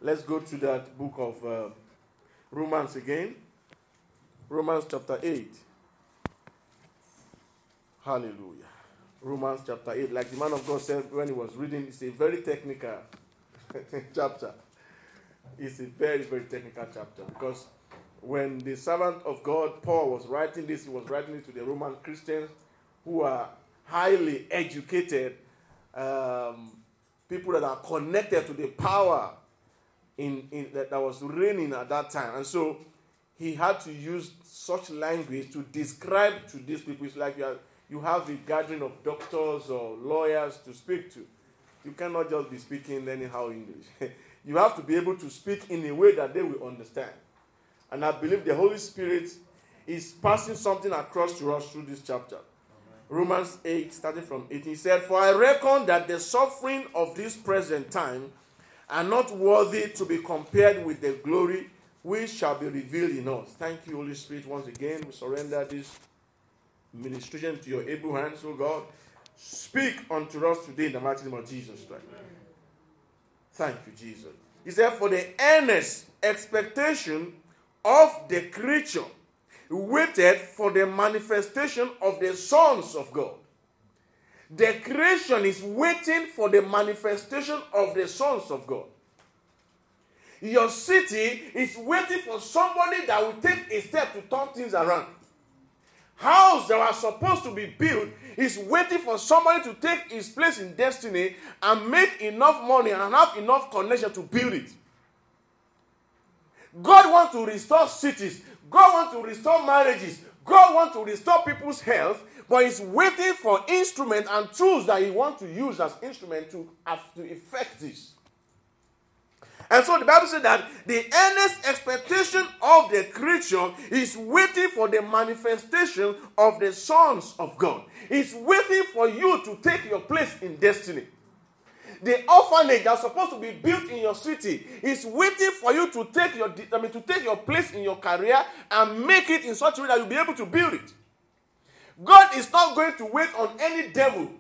Let's go to that book of Romans again. Romans chapter 8. Hallelujah. Romans chapter 8. Like the man of God said when he was reading, it's a very technical chapter. It's a very, very technical chapter. Because when the servant of God, Paul, was writing this, he was writing it to the Roman Christians who are highly educated, people that are connected to the power that was reigning at that time. And so he had to use such language to describe to these people. It's like you have a gathering of doctors or lawyers to speak to. You cannot just be speaking anyhow English. You have to be able to speak in a way that they will understand. And I believe the Holy Spirit is passing something across to us through this chapter. Romans 8, starting from 18, he said, "For I reckon that the suffering of this present time are not worthy to be compared with the glory which shall be revealed in us." Thank you, Holy Spirit. Once again, we surrender this ministration to your able hands, O God. Speak unto us today in the mighty name of Jesus Christ. Thank you, Jesus. He said, "For the earnest expectation of the creature waited for the manifestation of the sons of God." The creation is waiting for the manifestation of the sons of God. Your city is waiting for somebody that will take a step to turn things around. House that are supposed to be built is waiting for somebody to take his place in destiny and make enough money and have enough connection to build it. God wants to restore cities. God wants to restore marriages. God wants to restore people's health, but he's waiting for instruments and tools that he wants to use as instruments to effect this. And so the Bible says that the earnest expectation of the creature is waiting for the manifestation of the sons of God. It's waiting for you to take your place in destiny. The orphanage that's supposed to be built in your city is waiting for you to take your place in your career and make it in such a way that you'll be able to build it. God is not going to wait on any devil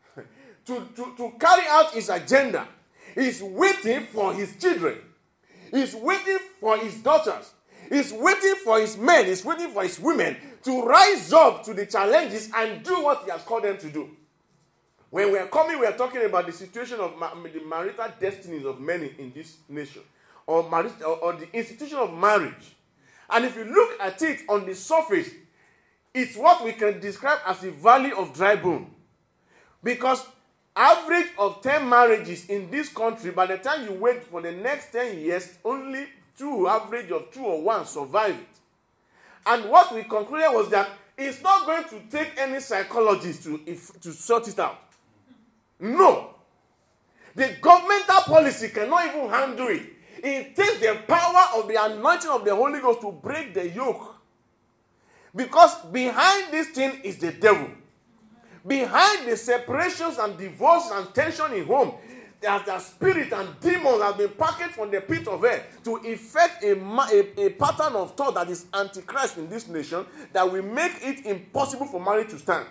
to carry out his agenda. He's waiting for his children. He's waiting for his daughters. He's waiting for his men. He's waiting for his women to rise up to the challenges and do what he has called them to do. When we are talking about the situation of the marital destinies of many in this nation, or the institution of marriage. And if you look at it on the surface, it's what we can describe as a valley of dry bone. Because average of 10 marriages in this country, by the time you wait for the next 10 years, only average of 2 or 1 survive it. And what we concluded was that it's not going to take any psychologist to sort it out. No. The governmental policy cannot even handle it. It takes the power of the anointing of the Holy Ghost to break the yoke. Because behind this thing is the devil. Behind the separations and divorce and tension in home, there's the spirit and demons have been packaged from the pit of hell to effect a pattern of thought that is antichrist in this nation that will make it impossible for marriage to stand.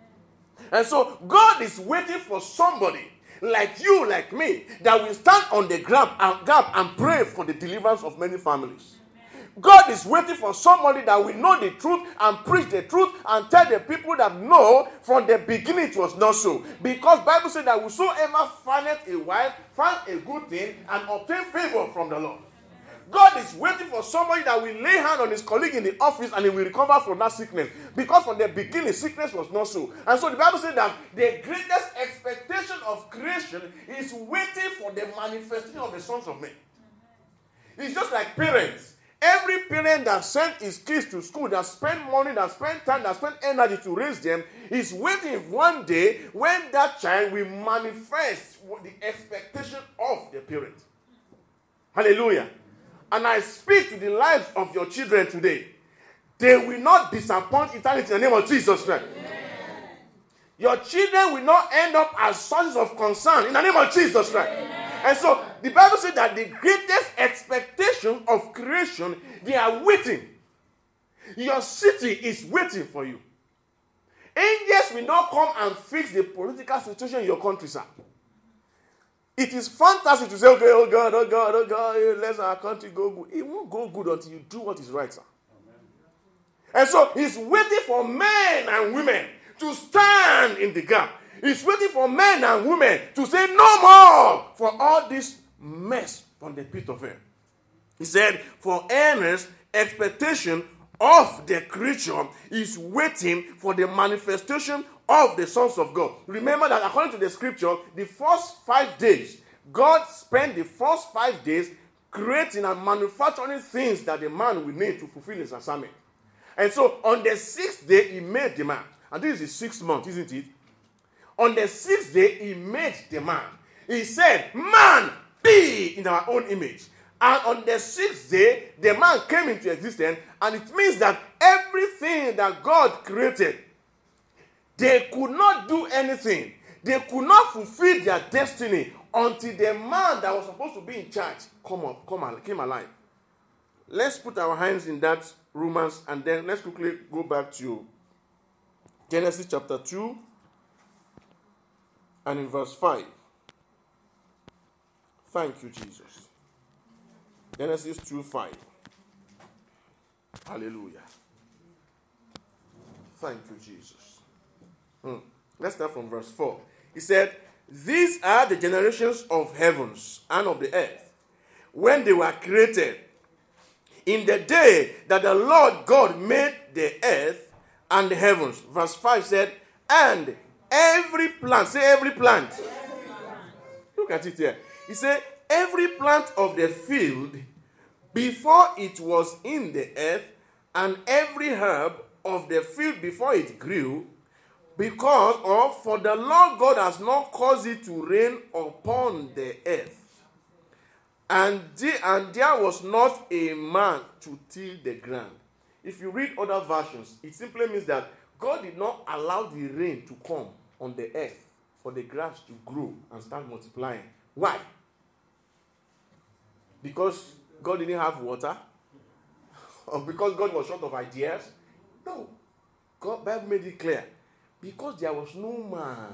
And so God is waiting for somebody like you, like me, that will stand on the gap and pray for the deliverance of many families. God is waiting for somebody that will know the truth and preach the truth and tell the people that no, from the beginning it was not so. Because Bible says that whosoever findeth a wife, find a good thing and obtain favor from the Lord. God is waiting for somebody that will lay hand on his colleague in the office and he will recover from that sickness. Because from the beginning, sickness was not so. And so the Bible says that the greatest expectation of creation is waiting for the manifestation of the sons of men. It's just like parents. Every parent that sent his kids to school, that spent money, that spent time, that spent energy to raise them, is waiting one day when that child will manifest the expectation of the parent. Hallelujah. And I speak to the lives of your children today. They will not disappoint eternity in the name of Jesus Christ. Your children will not end up as sources of concern in the name of Jesus Christ. And so the Bible says that the greatest expectation of creation, they are waiting. Your city is waiting for you. Angels will not come and fix the political situation in your country, sir. It is fantastic to say, okay, oh God, let our country go good. It won't go good until you do what is right, sir. And so he's waiting for men and women to stand in the gap. He's waiting for men and women to say no more for all this mess from the pit of hell. He said, for earnest expectation of the creature is waiting for the manifestation of the sons of God. Remember that according to the scripture, the first 5 days, God spent the first 5 days creating and manufacturing things that the man will need to fulfill his assignment. And so on the 6th day, he made the man. And this is the 6th month, isn't it? On the 6th day, he made the man. He said, man, be in our own image. And on the 6th day, the man came into existence. And it means that everything that God created, they could not do anything. They could not fulfill their destiny until the man that was supposed to be in charge came alive. Let's put our hands in that Romans, and then let's quickly go back to Genesis chapter 2 and in verse 5. Thank you, Jesus. Genesis 2:5. Hallelujah. Thank you, Jesus. Let's start from verse 4. He said, these are the generations of heavens and of the earth, when they were created, in the day that the Lord God made the earth and the heavens. Verse 5 said, and every plant, say every plant. Look at it here. He said, every plant of the field before it was in the earth, and every herb of the field before it grew, for the Lord God has not caused it to rain upon the earth. And there was not a man to till the ground. If you read other versions, it simply means that God did not allow the rain to come on the earth for the grass to grow and start multiplying. Why? Because God didn't have water? Or because God was short of ideas? No. Bible made it clear. Because there was no man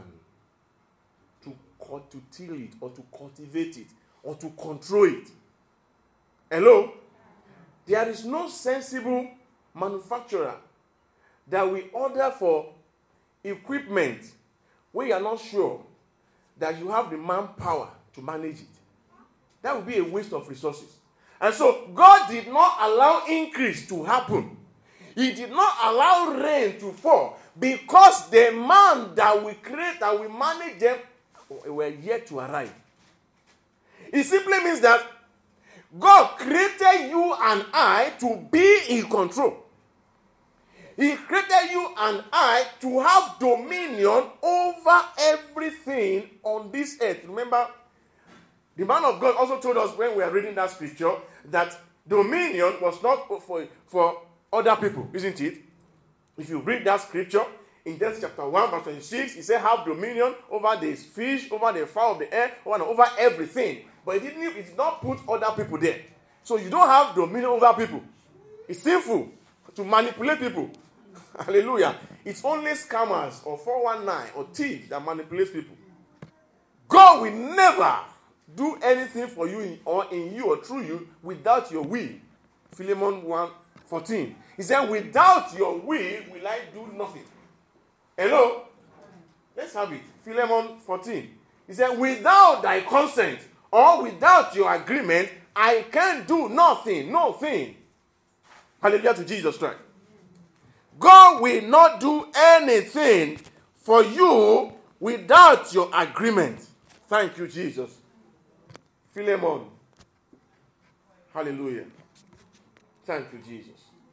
to till it or to cultivate it or to control it. Hello? There is no sensible manufacturer that will order for equipment when you are not sure that you have the manpower to manage it. That would be a waste of resources. And so God did not allow increase to happen. He did not allow rain to fall because the man that we create and we manage them were yet to arrive. It simply means that God created you and I to be in control. He created you and I to have dominion over everything on this earth. Remember, the man of God also told us when we were reading that scripture that dominion was not for other people, isn't it? If you read that scripture in Genesis chapter 1, verse 26, he said, have dominion over the fish, over the fowl of the air, over everything. But it did not put other people there. So you don't have dominion over people. It's sinful to manipulate people. Hallelujah. It's only scammers or 419 or thieves that manipulate people. God will never do anything for you or in you or through you without your will. Philemon 1:14. He said, without your will I do nothing. Hello? Let's have it. Philemon 14. He said, without thy consent or without your agreement, I can do nothing. Nothing. Hallelujah to Jesus Christ. God will not do anything for you without your agreement. Thank you, Jesus. Philemon. Hallelujah. Thank you, Jesus.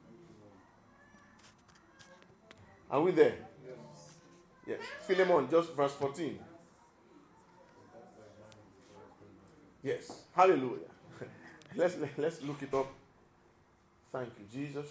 Are we there? Yes. Philemon, just verse 14. Yes. Hallelujah. Let's look it up. Thank you, Jesus.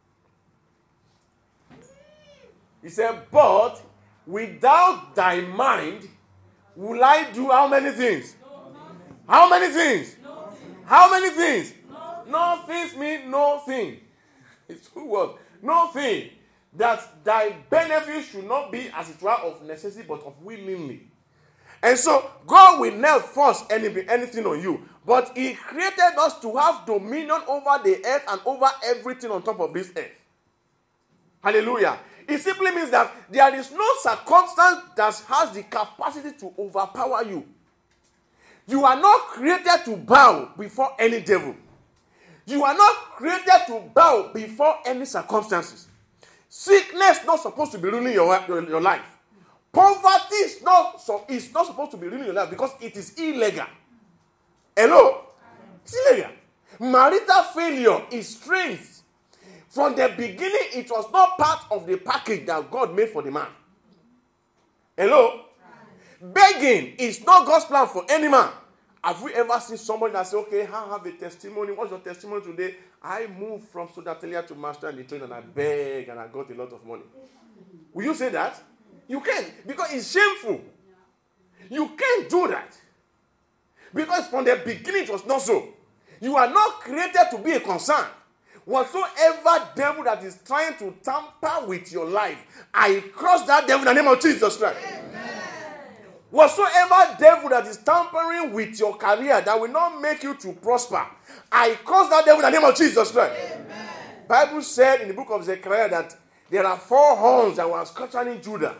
He said, but without thy mind will I do how many things? How many things? How many things? No things mean no thing. It's two words. No thing. That thy benefit should not be as it were of necessity, but of willingly. And so God will never force anything on you. But he created us to have dominion over the earth and over everything on top of this earth. Hallelujah. It simply means that there is no circumstance that has the capacity to overpower you. You are not created to bow before any devil. You are not created to bow before any circumstances. Sickness is not supposed to be ruining your life. Poverty is not supposed to be ruining your life because it is illegal. Hello? It's illegal. Marital failure is strength. From the beginning, it was not part of the package that God made for the man. Hello? Begging is not God's plan for any man. Have we ever seen somebody that says, okay, I have a testimony. What's your testimony today? I moved from Sodatelia to Master and the train and I begged and I got a lot of money. Will you say that? You can't, because it's shameful. You can't do that. Because from the beginning it was not so. You are not created to be a concern. Whatsoever devil that is trying to tamper with your life, I cross that devil in the name of Jesus Christ. Amen. Whatsoever devil that is tampering with your career that will not make you to prosper, I cross that devil in the name of Jesus Christ. Amen. Bible said in the book of Zechariah that there are 4 horns that were scattering Judah.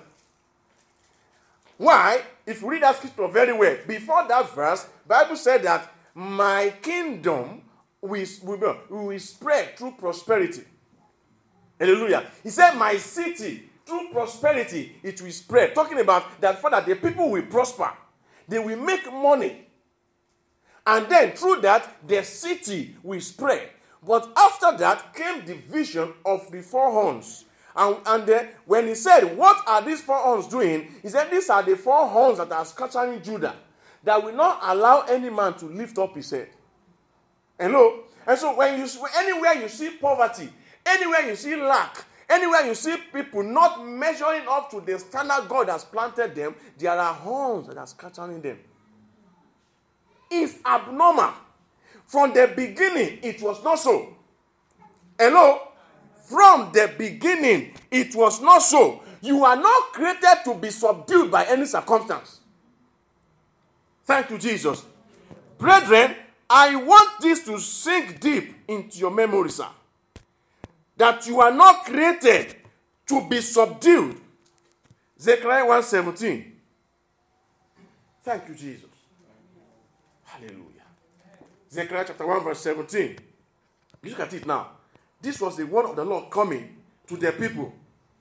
Why? If you read that scripture very well, before that verse, Bible said that my kingdom will spread through prosperity. Hallelujah. He said, my city, through prosperity, it will spread. Talking about that, Father, the people will prosper. They will make money. And then through that, the city will spread. But after that came the vision of the 4 horns. And then when he said, what are these 4 horns doing? He said, these are the 4 horns that are scattering Judah, that will not allow any man to lift up his head. Hello? And so anywhere you see poverty, anywhere you see lack, anywhere you see people not measuring up to the standard God has planted them, there are horns that are scattering them. It's abnormal. From the beginning, it was not so. Hello? From the beginning, it was not so. You are not created to be subdued by any circumstance. Thank you, Jesus. Brethren, I want this to sink deep into your memory, sir. That you are not created to be subdued. Zechariah 1:17. Thank you, Jesus. Hallelujah. Zechariah chapter 1 verse 17. Look at it now. This was the word of the Lord coming to the people.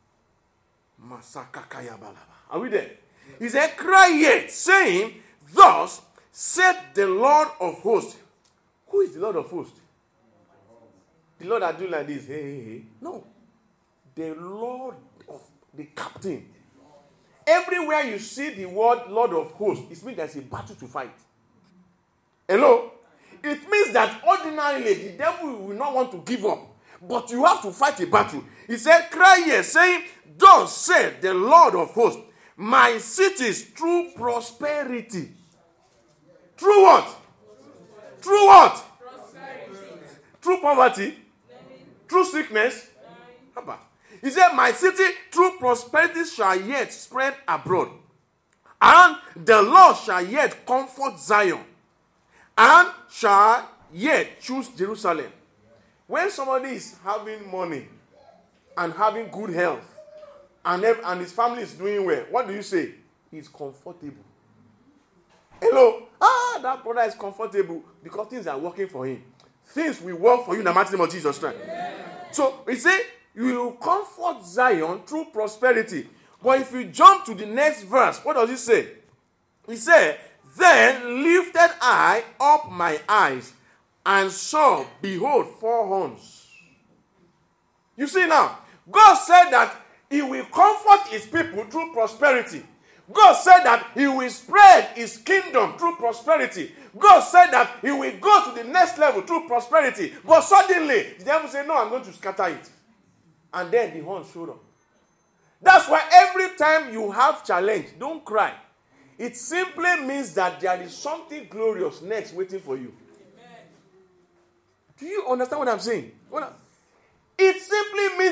Are we there? He said, cry yet, saying, thus said the Lord of hosts. Who is the Lord of hosts? The Lord that do like this. Hey, hey, hey. No. The Lord of the captain. Everywhere you see the word Lord of hosts, it means there's a battle to fight. Hello? It means that ordinarily the devil will not want to give up. But you have to fight a battle. He said, cry here, saying, thus said the Lord of hosts, my cities through prosperity. Through what? Through what? Through poverty? Through sickness? He said, my city through prosperity shall yet spread abroad. And the Lord shall yet comfort Zion. And shall yet choose Jerusalem. When somebody is having money and having good health and his family is doing well, what do you say? He's comfortable. Hello? That brother is comfortable because things are working for him. Things will work for you in the mighty name of Jesus Christ. Yeah. So, he said, you will comfort Zion through prosperity. But if you jump to the next verse, what does he say? He said, then lifted I up my eyes and saw, behold, 4 horns. You see now, God said that he will comfort his people through prosperity. God said that he will spread his kingdom through prosperity. God said that he will go to the next level through prosperity. But suddenly, the devil said, no, I'm going to scatter it. And then the horns showed up. That's why every time you have challenge, don't cry. It simply means that there is something glorious next waiting for you. Amen. Do you understand what I'm saying? It simply means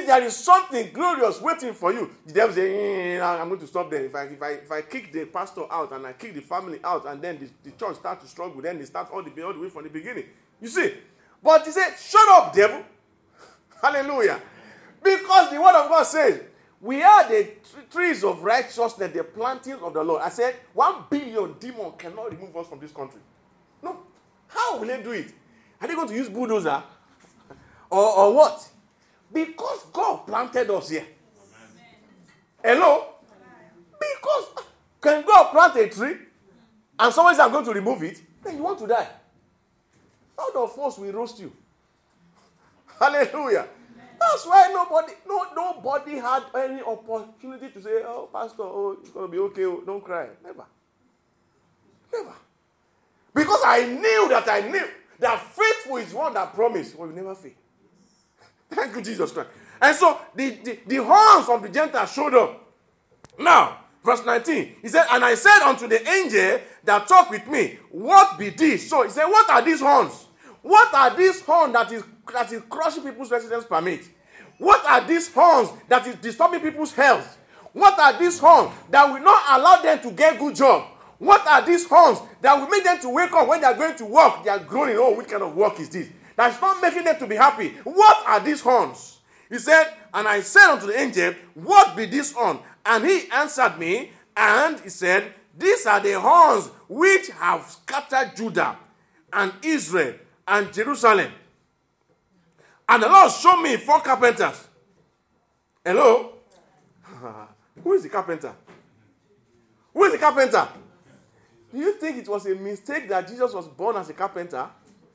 means there is something glorious waiting for you. The devil say, I'm going to stop there. If I kick the pastor out and I kick the family out, and then the church starts to struggle, then they start all the way from the beginning. You see? But he said, shut up, devil. Hallelujah. Because the word of God says, we are the trees of righteousness, the plantings of the Lord. I said, 1 billion demons cannot remove us from this country. No. How will they do it? Are they going to use bulldozer? Or what? Because God planted us here. Hello? Because can God plant a tree and someone says, I'm going to remove it? Then you want to die. Out of force will roast you. Hallelujah. That's why nobody had any opportunity to say, oh, pastor, it's going to be okay. Don't cry. Never. Never. Because I knew that faithful is one that promised. Well, you never fail. Thank you, Jesus Christ. And so the horns of the Gentiles showed up. Now, verse 19, he said, and I said unto the angel that talked with me, what be this? So he said, what are these horns? What are these horns that is crushing people's residence permit? What are these horns that is disturbing people's health? What are these horns that will not allow them to get good job? What are these horns that will make them to wake up when they are going to work? They are groaning, oh, which kind of work is this? That's not making them to be happy. What are these horns? He said, and I said unto the angel, what be this horn? And he answered me, and he said, these are the horns which have scattered Judah and Israel and Jerusalem. And the Lord showed me 4 carpenters. Hello? Who is the carpenter? Who is the carpenter? Do you think it was a mistake that Jesus was born as a carpenter?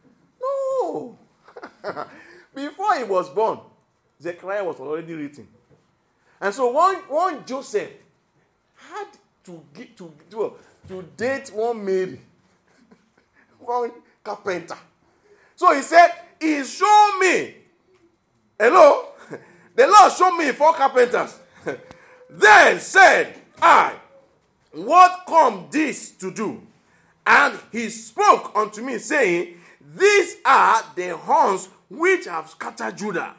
No. Before he was born, Zechariah was already written. And so one Joseph had to date one Mary, one carpenter. So he said, he showed me. Hello? The Lord showed me 4 carpenters. Then said I, what come this to do? And he spoke unto me, saying, these are the horns which have scattered Judah,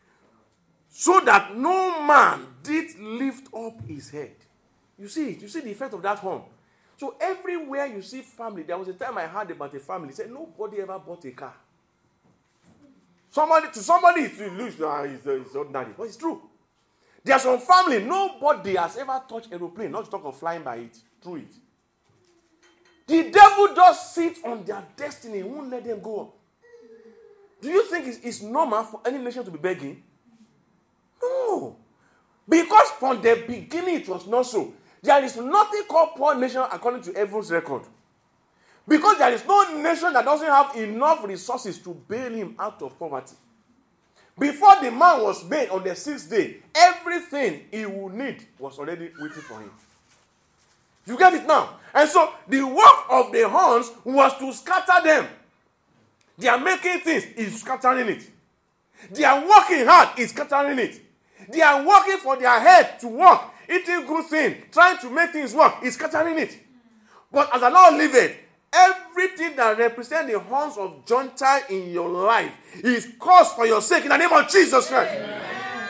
so that no man did lift up his head. You see the effect of that horn. So everywhere you see family, there was a time I heard about a family, said nobody ever bought a car. Somebody it looks it's ordinary, but it's true. There's some family, nobody has ever touched aeroplane, not to talk of flying by it, through it. The devil does sit on their destiny, he won't let them go up. Do you think it's normal for any nation to be begging? No. Because from the beginning it was not so. There is nothing called poor nation according to heaven's record. Because there is no nation that doesn't have enough resources to bail him out of poverty. Before the man was made on the 6th day, everything he would need was already waiting for him. You get it now? And so the work of the horns was to scatter them. They are making things, he's scattering it. They are working hard, he's scattering it. They are working for their head to work, eating good things, trying to make things work, he's scattering it. But as the Lord liveth, everything that represents the horns of Gentile in your life is caused for your sake in the name of Jesus Christ. Amen.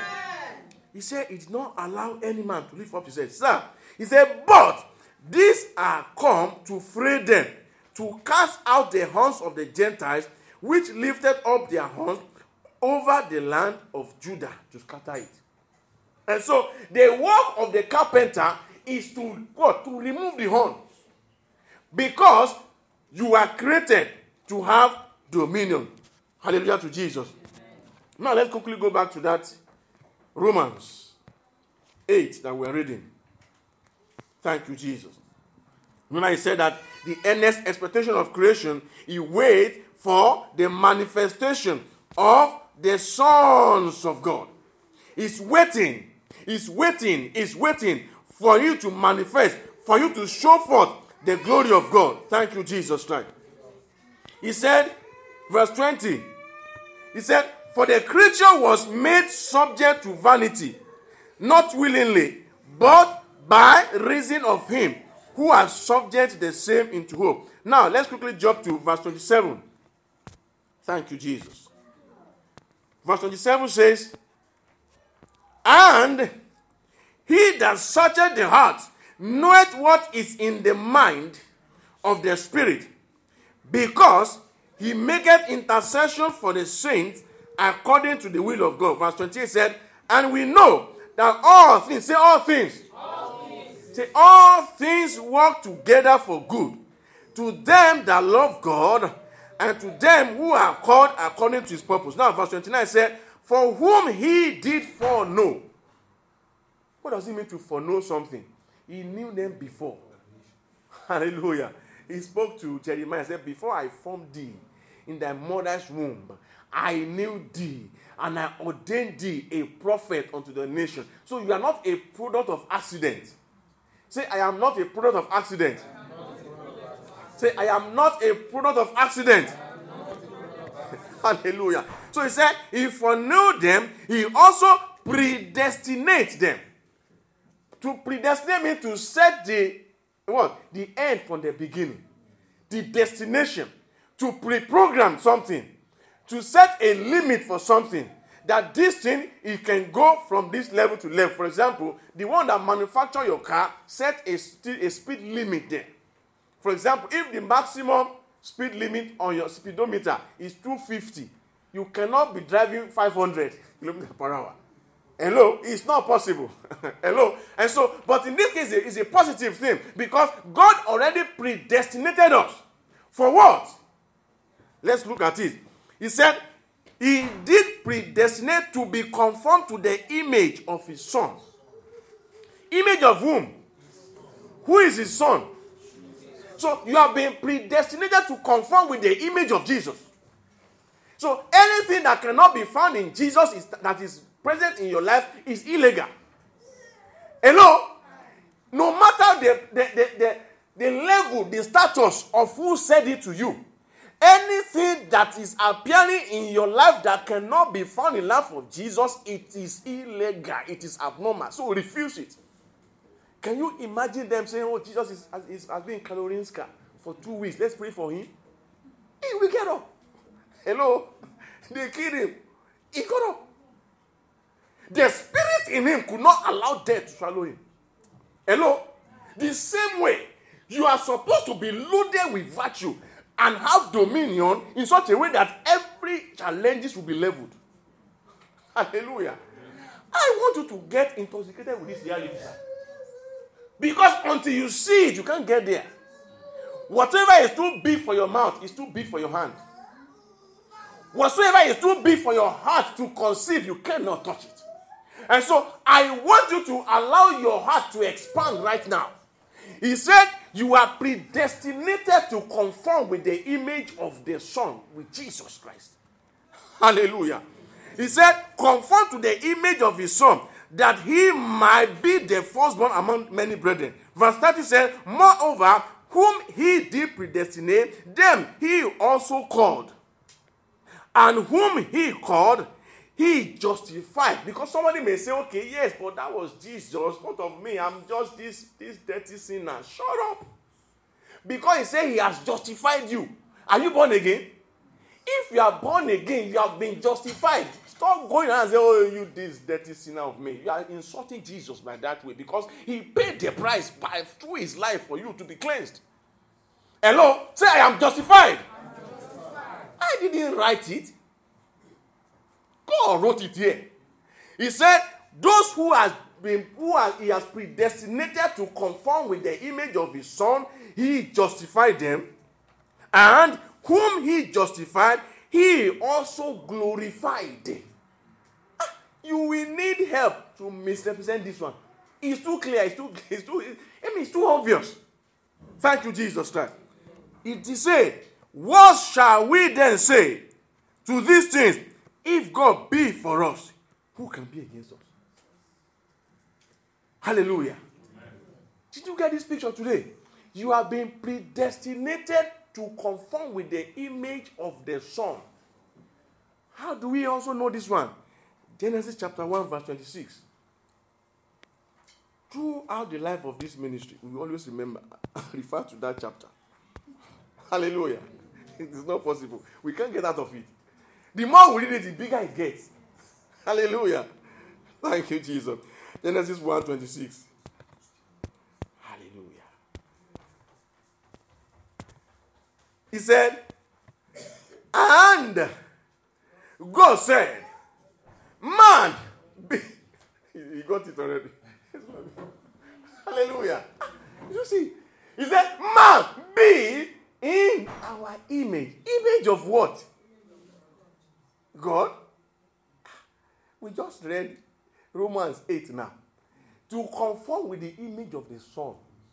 He said, he did not allow any man to lift up his head. Sir, he said, but these are come to free them, to cast out the horns of the Gentiles, which lifted up their horns over the land of Judah, to scatter it. And so the work of the carpenter is to what? To remove the horns. Because you are created to have dominion. Hallelujah to Jesus. Now let's quickly go back to that Romans 8 that we're reading. Thank you, Jesus. Remember, he said that the earnest expectation of creation, he wait for the manifestation of the sons of God. He's waiting for you to manifest, for you to show forth the glory of God. Thank you, Jesus Christ. He said, verse 20, he said, for the creature was made subject to vanity, not willingly, but by reason of him who has subject the same into hope. Now, let's quickly jump to verse 27. Thank you, Jesus. Verse 27 says, And he that searcheth the heart knoweth what is in the mind of the Spirit, because he maketh intercession for the saints according to the will of God. Verse 28 said, and we know that all things, say all things. All things. Say all things work together for good to them that love God and to them who are called according to his purpose. Now verse 29 said, for whom he did foreknow. What does it mean to foreknow something? He knew them before. Hallelujah. He spoke to Jeremiah and said, before I formed thee in thy mother's womb, I knew thee, and I ordained thee a prophet unto the nation. So you are not a product of accident. Say, I am not a product of accident. Say, I am not a product of accident. Hallelujah. So he said, he foreknew them, he also predestinated them. To predestinate means to set the end from the beginning. The destination. To pre-program something. To set a limit for something. That this thing, it can go from this level to level. For example, the one that manufactured your car set a speed limit there. For example, if the maximum speed limit on your speedometer is 250, you cannot be driving 500 kilometers per hour. Hello? It's not possible. Hello? And so, but in this case, it's a positive thing because God already predestinated us. For what? Let's look at it. He said, he did predestinate to be conformed to the image of his son. Image of whom? Who is his son? So you have been predestinated to conform with the image of Jesus. So anything that cannot be found in Jesus that is present in your life is illegal. Hello? No matter the level, the status of who said it to you, anything that is appearing in your life that cannot be found in the life of Jesus, it is illegal. It is abnormal. So refuse it. Can you imagine them saying, oh, Jesus has been in Karolinska for 2 weeks. Let's pray for him. He will get up. Hello? They killed him. He got up. The spirit in him could not allow death to swallow him. Hello? The same way, you are supposed to be loaded with virtue and have dominion in such a way that every challenge will be leveled. Hallelujah. I want you to get intoxicated with this reality. Because until you see it, you can't get there. Whatever is too big for your mouth is too big for your hand. Whatsoever is too big for your heart to conceive, you cannot touch it. And so, I want you to allow your heart to expand right now. He said, you are predestinated to conform with the image of the Son, with Jesus Christ. Hallelujah. He said, conform to the image of his Son, that he might be the firstborn among many brethren. Verse 30 says, moreover, whom he did predestinate, them he also called. And whom he called, he justified. Because somebody may say, okay, yes, but that was Jesus. What of me? I'm just this dirty sinner. Shut up. Because he said he has justified you. Are you born again? If you are born again, you have been justified. Stop going around and say, oh, you this dirty sinner of me. You are insulting Jesus by that way because he paid the price through his life for you to be cleansed. Hello? Say, I am justified. I didn't write it. God wrote it here. He said, those he has predestinated to conform with the image of his Son, he justified them. And whom he justified, he also glorified. You will need help to misrepresent this one. It's too clear. It's too obvious. Thank you, Jesus Christ. It is said, what shall we then say to these things? If God be for us, who can be against us? Hallelujah. Amen. Did you get this picture today? You have been predestinated to conform with the image of the Son. How do we also know this one? Genesis chapter 1 verse 26. Throughout the life of this ministry, we always refer to that chapter. Hallelujah. It is not possible. We can't get out of it. The more we read it, the bigger it gets. Hallelujah. Thank you, Jesus. Genesis 1:26. Hallelujah. He said, and God said, man, be. He got it already. Hallelujah. You see, he said, man, be in our image. Image of what? God. We just read Romans 8 now. To conform with the image of the Son.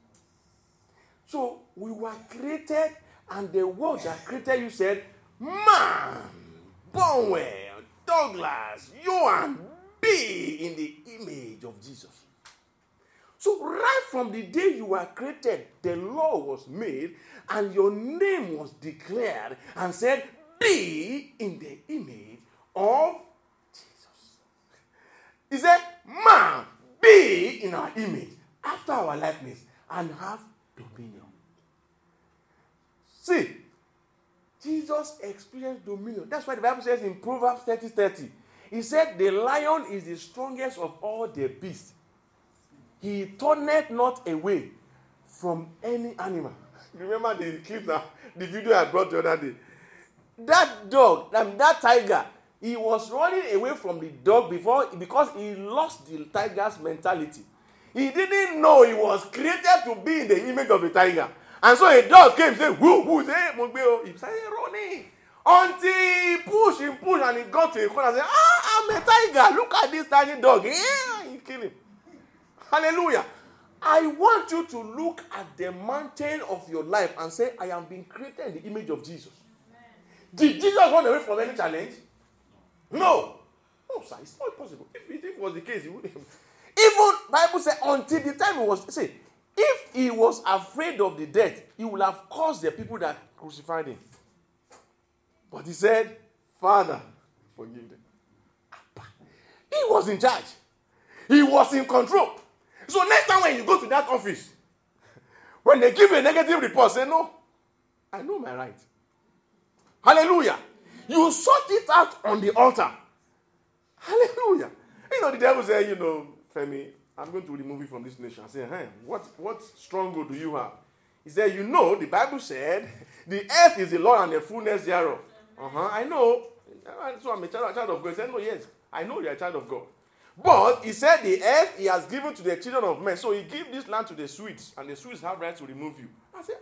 So we were created, and the word that created you said, man, Bonwell, Douglas, Johan, be in the image of Jesus. So right from the day you were created, the law was made, and your name was declared, and said, be in the image of Jesus. He said, man, be in our image, after our likeness, and have dominion. See, Jesus experienced dominion. That's why the Bible says in Proverbs 30:30, he said, the lion is the strongest of all the beasts. He turneth not away from any animal. Remember the clip that the video I brought the other day? That dog, that tiger, he was running away from the dog because he lost the tiger's mentality. He didn't know he was created to be in the image of a tiger. And so a dog came and said, whoo, he started running. Until he pushed, and he got to a corner and said, I'm a tiger. Look at this tiny dog. Yeah, he killed him. Hallelujah. I want you to look at the mountain of your life and say, I am being created in the image of Jesus. Amen. Did Jesus run away from any challenge? No. No, sir, it's not possible. If it was the case, he wouldn't. Even Bible says, until the time he was, say, if he was afraid of the death, he would have caused the people that crucified him. But he said, Father, forgive them. He was in charge. He was in control. So next time when you go to that office, when they give you a negative report, say, no, I know my right. Hallelujah. You sort it out on the altar. Hallelujah. The devil said, Femi, I'm going to remove you from this nation. I said, hey, what stronghold do you have? He said, the Bible said, the earth is the Lord and the fullness thereof. I know. So I'm a child of God. He said, no, yes, I know you're a child of God. But he said the earth he has given to the children of men. So he gave this land to the Swedes, and the Swedes have right to remove you. I said,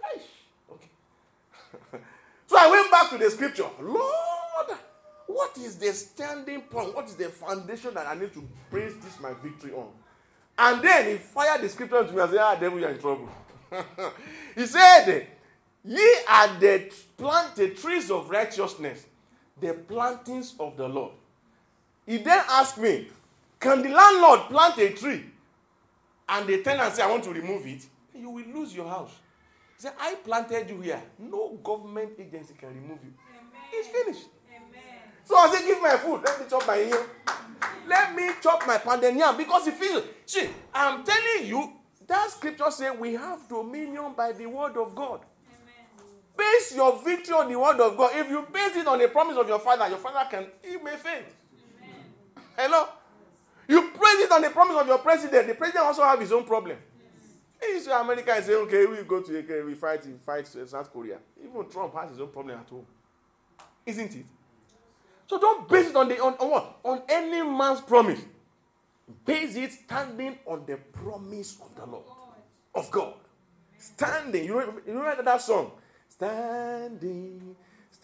okay. So I went back to the scripture. Lord, what is the standing point? What is the foundation that I need to base this my victory on? And then he fired the scripture into me and said, devil, you're in trouble. He said, ye are the trees of righteousness, the plantings of the Lord. He then asked me, can the landlord plant a tree and the tenant say, I want to remove it? You will lose your house. He said, I planted you here. No government agency can remove you. Amen. It's finished. Amen. So I said, give me my food. Let me chop my ear. Let me chop my pandemic because it feels. See, I'm telling you, that scripture says we have dominion by the word of God. Amen. Base your victory on the word of God. If you base it on the promise of your father he may faint. Amen. Hello? You praise it on the promise of your president. The president also have his own problem. Yes. America is saying, okay, we go to UK, we fight South Korea. Even Trump has his own problem at home. Isn't it? So don't base it on what? On any man's promise. Base it standing on the promise of the Lord. Of God. Standing. You know that song? Standing.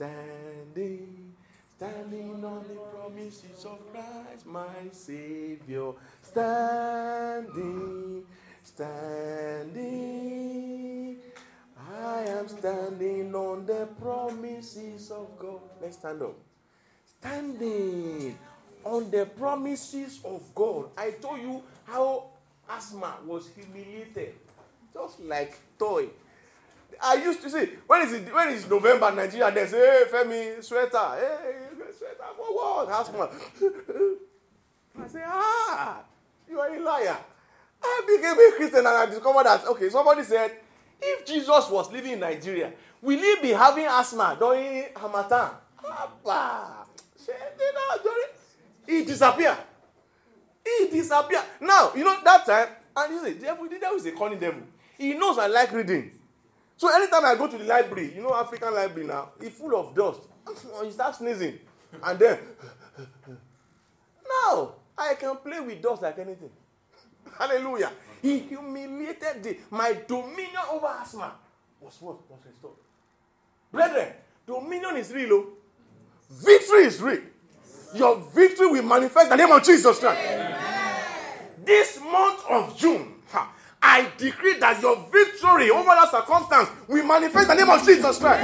Standing on the promises of Christ, my Savior. Standing. I am standing on the promises of God. Let's stand up. Standing on the promises of God. I told you how Asma was humiliated. Just like toy. I used to say, when is November, Nigeria, they say, hey, Femi, sweater. Hey, sweater for what? Asma. I say, you are a liar. I became a Christian and I discovered that, okay, somebody said, if Jesus was living in Nigeria, will he be having asthma during Harmattan? He disappeared. He He disappeared. Now, that time, and you say, the devil is a cunning devil. He knows I like reading. So anytime I go to the library, African library now, it's full of dust. He starts sneezing. And then, now, I can play with dust like anything. Hallelujah. He humiliated my dominion over asthma. Was restored. Brethren, dominion is real. Victory is real. Your victory will manifest in the name of Jesus Christ. This month of June, I decree that your victory over that circumstance will manifest in the name of Jesus Christ.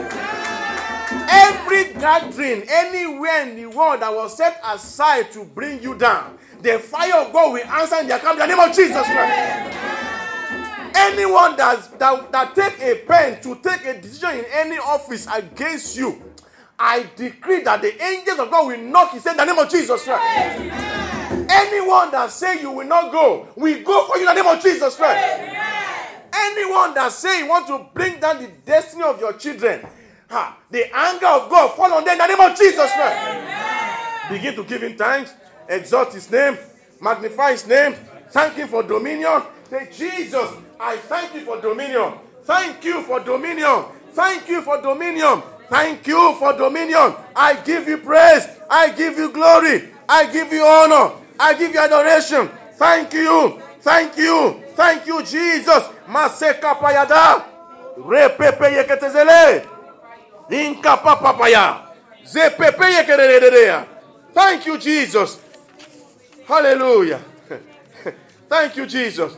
Every gathering, anywhere in the world that was set aside to bring you down, the fire of God will answer in their camp in the name of Jesus Christ. Anyone that take a pen to take a decision in any office against you, I decree that the angels of God will knock his head in the name of Jesus Christ. Anyone that say you will not go, we go for you in the name of Jesus Christ. Anyone that say you want to bring down the destiny of your children, the anger of God fall on them in the name of Jesus Christ. Begin to give him thanks, exalt his name, magnify his name, thank him for dominion. Say, Jesus, I thank you for dominion. Thank you for dominion. Thank you for dominion. Thank you for dominion. I give you praise. I give you glory. I give you honor. I give you adoration. Thank you. Thank you. Thank you, Jesus. Maseka payada. Repepe yeketezele. Inka papaya. Zepepe yekerededea. Thank you, Jesus. Hallelujah. Thank you, Jesus.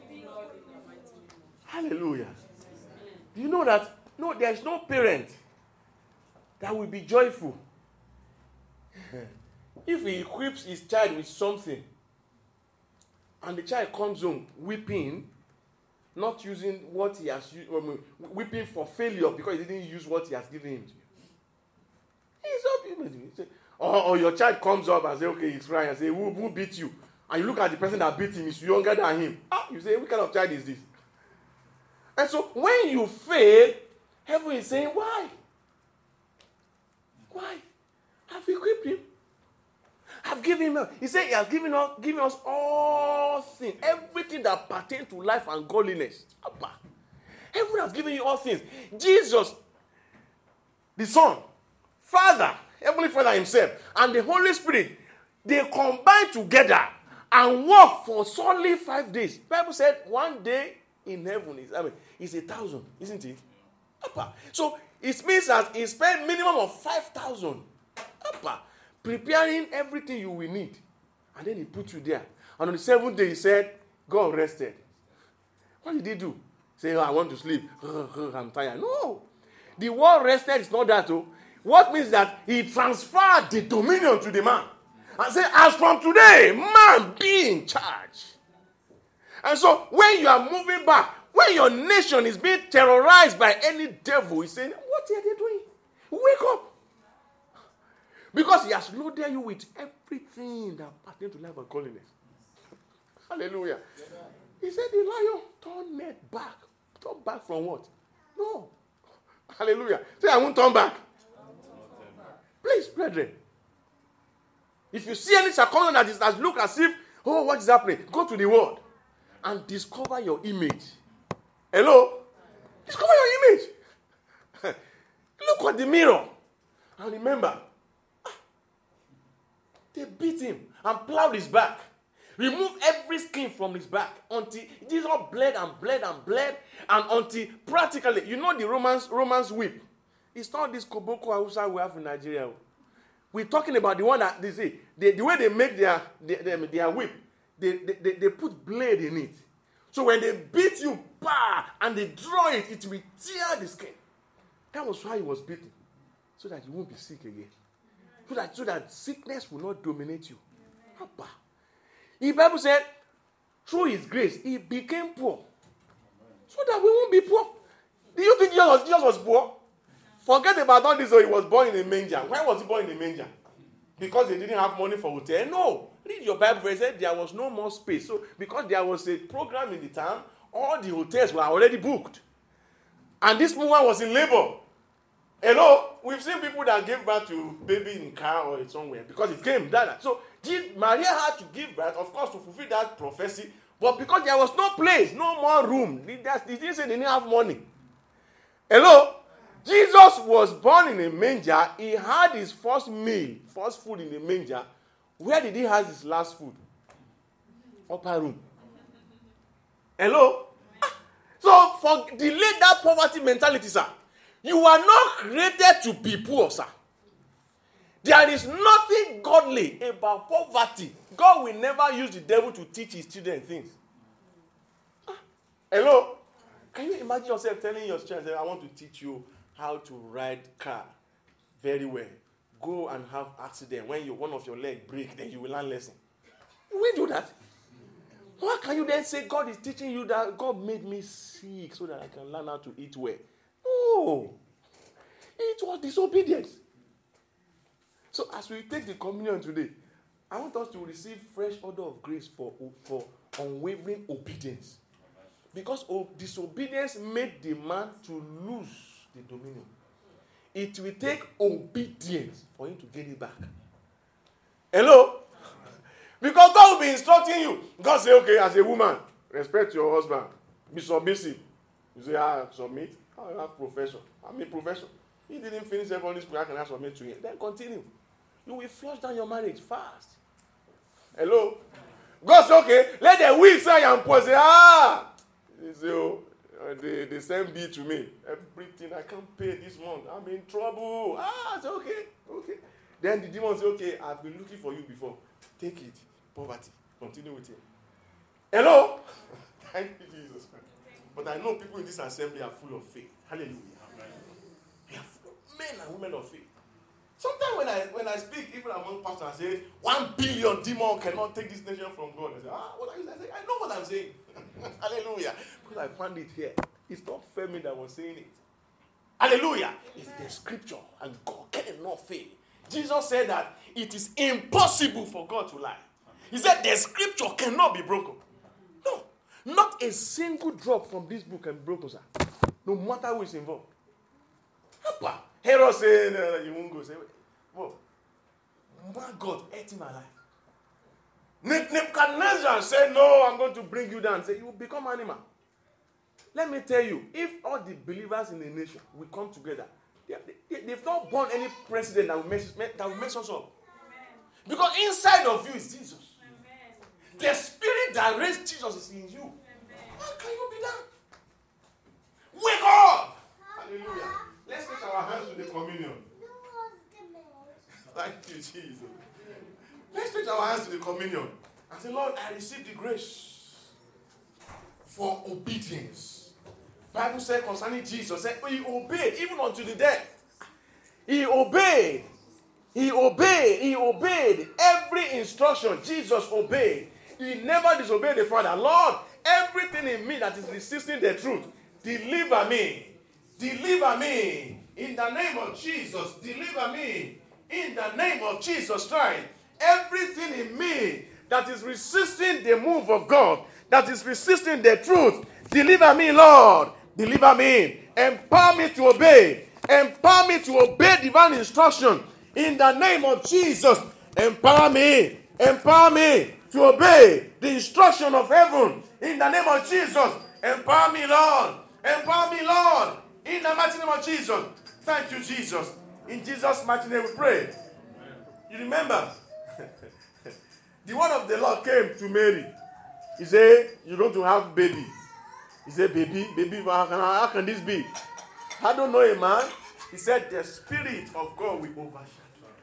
Hallelujah. Do you know that? No, there's no parent that will be joyful if he equips his child with something and the child comes home weeping, not using what he has used, weeping for failure because he didn't use what he has given him. He's up. Or your child comes up and says, okay, he's crying, and say, who beat you? And you look at the person that beat him, he's younger than him. You say, what kind of child is this? And so when you fail, heaven is saying, why? Why? I've equipped him. I've given him. He said he has given us all things, everything that pertains to life and godliness. Abba. Heaven has given you all things. Jesus, the Son, Father, Heavenly Father himself, and the Holy Spirit, they combine together and work for solely 5 days. The Bible said 1 day in heaven is 1,000, isn't it? Abba. So it means that he spent minimum of 5,000 preparing everything you will need. And then he put you there. And on the 7th day he said, God rested. What did he do? Say, I want to sleep. I'm tired. No. The word rested is not that. What means that he transferred the dominion to the man. And said, as from today, man be in charge. And so when you are moving back, when your nation is being terrorized by any devil, he's saying, what are they doing? Wake up. Because he has loaded you with everything that pertains to life and godliness. Hallelujah. He said the lion turned back. Turn back from what? No. Hallelujah. Say, I won't turn back. Please, brethren. If you see any circumstance that look as if, what is happening? Go to the word and discover your image. Hello? Discover your image. Look at the mirror. And remember, they beat him and plowed his back. Removed every skin from his back until Jesus bled and bled and bled. And until practically, the Romans whip. It's not this Koboko Hausa we have in Nigeria. We're talking about the one that they say, the way they make their whip, they put blade in it. So when they beat you, and they draw it, it will tear the skin. That was why he was beaten. So that you won't be sick again. So that sickness will not dominate you. The Bible said, through his grace, he became poor. So that we won't be poor. Do you think Jesus was poor? Forget about all this, so he was born in a manger. Why was he born in a manger? Because they didn't have money for hotel? No. Read your Bible, it said there was no more space. So because there was a program in the town, all the hotels were already booked. And this woman was in labor. Hello? We've seen people that gave birth to baby in car or somewhere because it came that. So Maria had to give birth, of course, to fulfill that prophecy. But because there was no place, no more room, they didn't say they didn't have money. Hello? Jesus was born in a manger. He had his first meal, first food in the manger. Where did he have his last food? Upper room. Hello? So, delay that poverty mentality, sir. You are not created to be poor, sir. There is nothing godly about poverty. God will never use the devil to teach his children things. Hello? Can you imagine yourself telling your children, I want to teach you how to ride car very well. Go and have accident. When one of your leg break, then you will learn lesson. We do that. Why can you then say God is teaching you that God made me sick so that I can learn how to eat well? No. It was disobedience. So as we take the communion today, I want us to receive fresh order of grace for unwavering obedience. Because disobedience made the man to lose the dominion. It will take obedience for him to get it back. Hello? Because God will be instructing you. God say, okay, as a woman, respect your husband. Be submissive. You say, submit. I have profession. I'm a profession. He didn't finish secondary school. I can submit to him. Then continue. You will flush down your marriage fast. Hello? God say, okay, let the weak say I am poor. Say, They say, they send bill to me. Everything I can't pay this month. I'm in trouble. It's okay. Then the demon say, okay, I've been looking for you before. Take it. Poverty. Continue with it. Hello? Thank you, Jesus. But I know people in this assembly are full of faith. Hallelujah. They are full of men and women of faith. Sometimes when I speak, even among pastors, I say, 1 billion demon cannot take this nation from God. I say, what are you saying? I know what I'm saying. Hallelujah. Because I found it here. It's not Femi that was saying it. Hallelujah. It's the scripture, and God cannot fail. Jesus said that it is impossible for God to lie. He said the scripture cannot be broken. No. Not a single drop from this book can be broken, sir. No matter who is involved. Herod said, you won't go. Say, whoa. My God, ate him alive. Nebuchadnezzar said, no, I'm going to bring you down. Say, you will become animal. Let me tell you, if all the believers in the nation will come together, they've not born any president that will mess us up. Because inside of you is Jesus. The spirit that raised Jesus is in you. How can you be that? Wake up! Hallelujah. Let's take our hands to the communion. Thank you, Jesus. Let's take our hands to the communion and say, Lord, I receive the grace for obedience. Bible said concerning Jesus, said, he obeyed even unto the death. He obeyed. He obeyed. He obeyed every instruction. Jesus obeyed. He never disobeyed the Father. Lord, everything in me that is resisting the truth, deliver me. Deliver me. In the name of Jesus, deliver me. In the name of Jesus Christ. Everything in me that is resisting the move of God, that is resisting the truth, deliver me, Lord. Deliver me. Empower me to obey. Empower me to obey divine instruction. In the name of Jesus, empower me. Empower me to obey the instruction of heaven. In the name of Jesus, empower me, Lord. Empower me, Lord. In the mighty name of Jesus. Thank you, Jesus. In Jesus' mighty name we pray. You remember, the word of the Lord came to Mary. He said, you're going to have baby. He said, baby, how can this be? I don't know a man. He said, the Spirit of God will overshadow.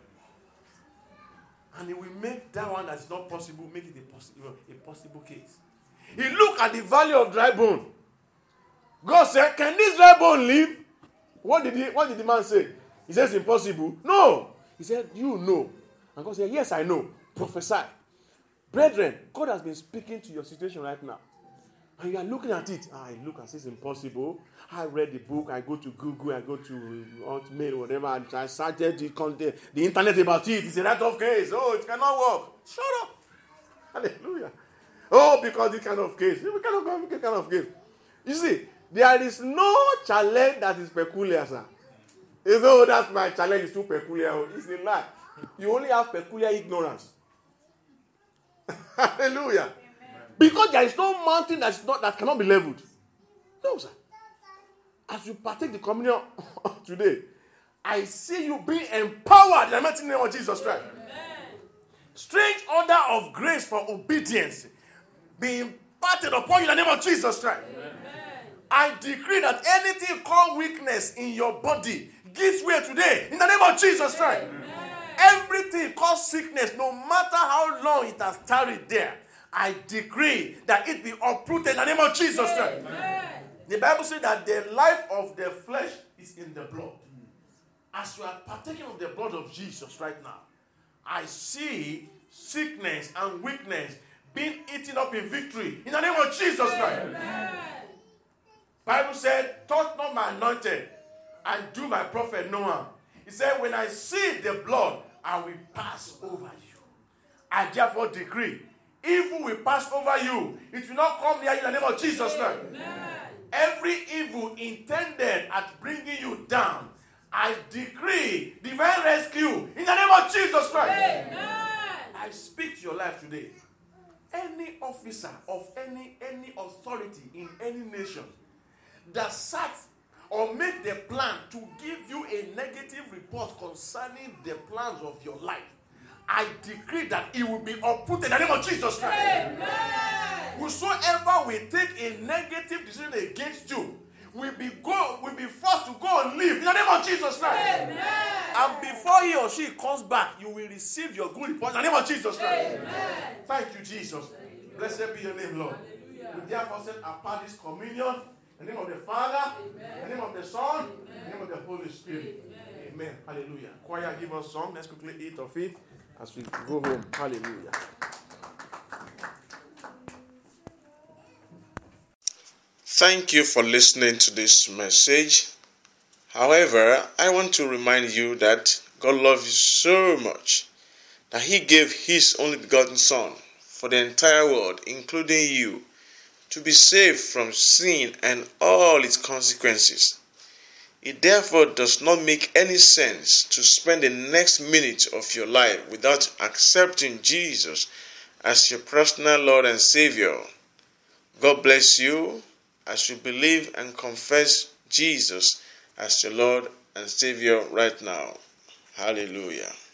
And he will make that one that's not possible, make it a possible case. He looked at the valley of dry bone. God said, can this dry bone live? What did the man say? He says, impossible. No. He said, you know. And God said, yes, I know. Prophesy. Brethren, God has been speaking to your situation right now. And you are looking at it. I look and say it's impossible. I read the book. I go to Google. I go to Hotmail, whatever. And I searched the internet about it. It's a write-off case. Oh, it cannot work. Shut up. Hallelujah. Oh, because this kind of case. We cannot go kind of case. You see, there is no challenge that is peculiar, sir. You know, that's my challenge is too peculiar. It's a lie. You only have peculiar ignorance. Hallelujah. Amen. Because there is no mountain that cannot be leveled. No, sir. As you partake the communion today, I see you being empowered in the mighty name of Jesus Christ. Amen. Strange order of grace for obedience being imparted upon you in the name of Jesus Christ. Amen. I decree that anything called weakness in your body gives way today in the name of Jesus Christ. Amen. Everything called sickness, no matter how long it has tarried there, I decree that it be uprooted in the name of Jesus Christ. Amen. The Bible says that the life of the flesh is in the blood. As you are partaking of the blood of Jesus right now, I see sickness and weakness being eaten up in victory in the name of Jesus Christ. Amen. Bible said, touch not my anointed and do my prophet no harm. He said, when I see the blood, I will pass over you. I therefore decree, evil will pass over you. It will not come near you in the name of Jesus Christ. Amen. Every evil intended at bringing you down, I decree divine rescue in the name of Jesus Christ. Amen. I speak to your life today. Any officer of any authority in any nation that sat or made the plan to give you a negative report concerning the plans of your life, I decree that it will be uprooted in the name of Jesus Christ. Amen. Whosoever will take a negative decision against you will be forced to go and live in the name of Jesus Christ. Amen. And before he or she comes back, you will receive your good report in the name of Jesus Christ. Amen. Thank you, Jesus. Blessed be your name, Lord. Hallelujah. We therefore set apart this communion in the name of the Father, amen, in the name of the Son, amen, in the name of the Holy Spirit. Amen. Amen. Hallelujah. Choir, give us song. Let's quickly eat of it as we go home. Hallelujah. Thank you for listening to this message. However, I want to remind you that God loves you so much that He gave His only begotten Son for the entire world, including you, to be saved from sin and all its consequences. It therefore does not make any sense to spend the next minute of your life without accepting Jesus as your personal Lord and Savior. God bless you as you believe and confess Jesus as your Lord and Savior right now. Hallelujah.